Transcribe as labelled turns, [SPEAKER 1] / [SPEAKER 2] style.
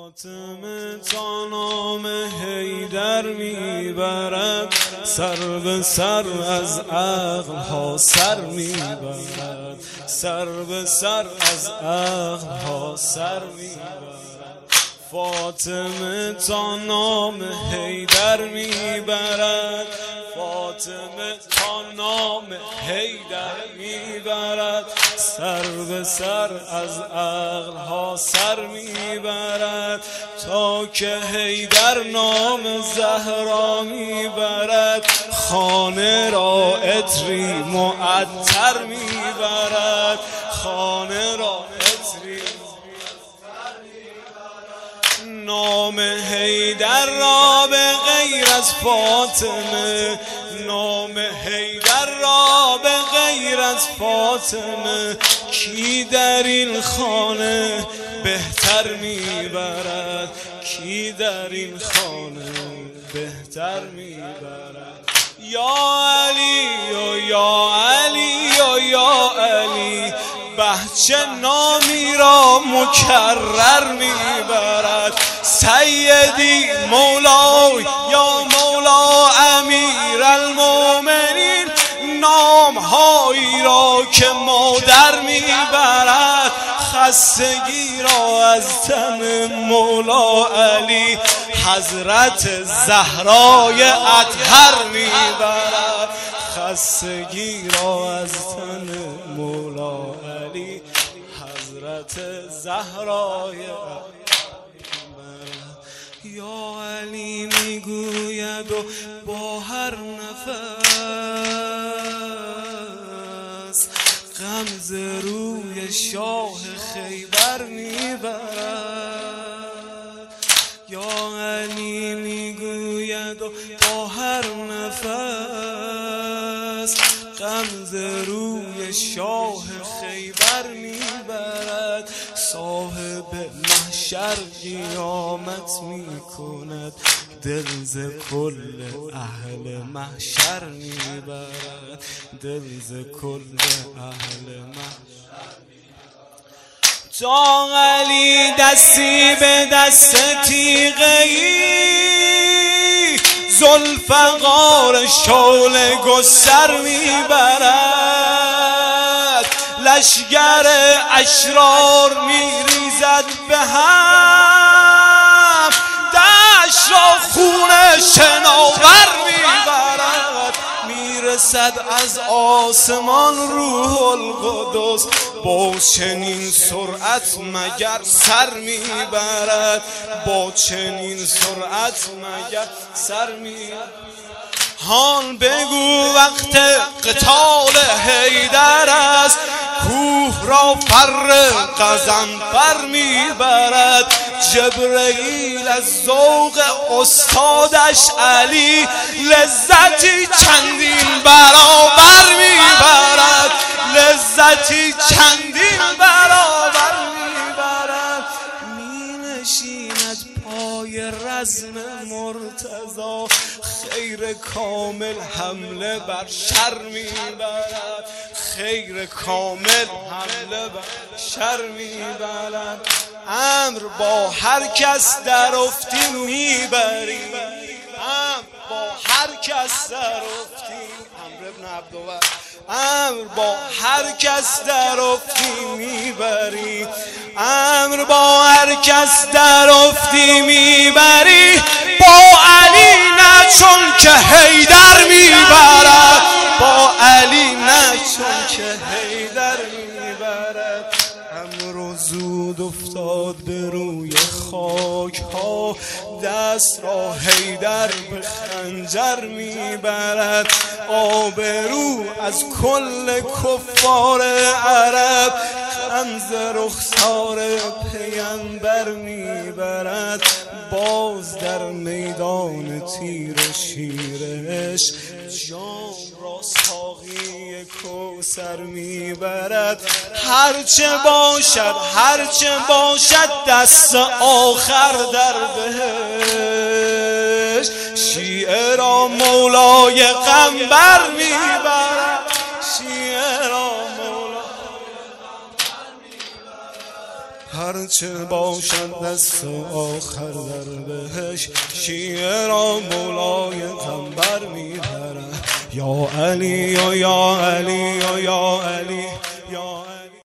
[SPEAKER 1] فاطمه تا نام حیدر میبرد، سر به سر از عقل ها سر میبرد، سر به سر از عقل ها سر میبرد. فاطمه تا نام حیدر میبرد، فاطمه تا نام حیدر میبرد، سر به سر از عقل ها سر میبرد. تا که حیدر نام زهرا میبرد، خانه را عطری معطر میبرد، خانه را عطری. نام حیدر را به غیر از فاطمه، نام حیدر را به غیر از فاطمه، کی در این خانه بهتر میبرد، کی در این خانه بهتر میبرد. یا علی و یا علی و یا علی، بهچه نامی را مکرر میبرد. سیدی مولای یا مولا امیر المومنین، نام هایی را که مادر میبرد. خستگی را از تن مولا علی، حضرت زهرای اطهر میبرد. خستگی را از تن مولا علی، حضرت زهرای اطهر. یا علی میگوید و با هر نفس، غمزه روی شاه خیبر میبرد. یا علی میگوید و با هر نفس، غمزه روی شاه خیبر میبرد. صاحب محشر قیامت میکند، دل ز کل اهل محشر میبرد، دل ز کل اهل محشر. تا علی دستی به دست تیغه‌ای، ذوالفقار شعله گستر میبرد. لشگر اشرار میریزد به هم، دشت را خون شناور میبرد. میرسد از آسمان روح القدس، با چنین سرعت مگر سر میبرد، با چنین سرعت مگر سر میبرد. هان بگو وقت قتال حیدر است، کوه را فر غضنفر میبرد. جبرئیل از ذوق استادش علی، لذتی چندین برابر میبرد، لذتی چندین برابر میبرد. می نشیند پای رزم مرتضی، خیر کامل حمله بر شر میبرد، خیر کامل حمله بر شر میبرد. امر با هر کس در افتی میبری، امر با هر کس در افتی، امر ابن عبدالله، امر با هر کس در افتی میبری، امر با هر کس در افتی میبری. با علی نه چون که حیدر میبرد، با علی نه چون که حیدر میبرد. امر زود افتاد به روی خاک ها، دست را حیدر به خنجر میبرد. آبرو از کل کفار عرب، غمز رخسار پیمبر میبرد. باز در میدان تیر و شیرش، جام را ساقی کوثر میبرد. هرچه باشد هرچه باشد دست آخر در بهشت، شیعه را مولای قنبر میبرد، شیعه را مولای قنبر میبرد. هرچه باشد دست آخر در بهش، شیعه را مولای قنبر میبرد. یا علی یا علی یا علی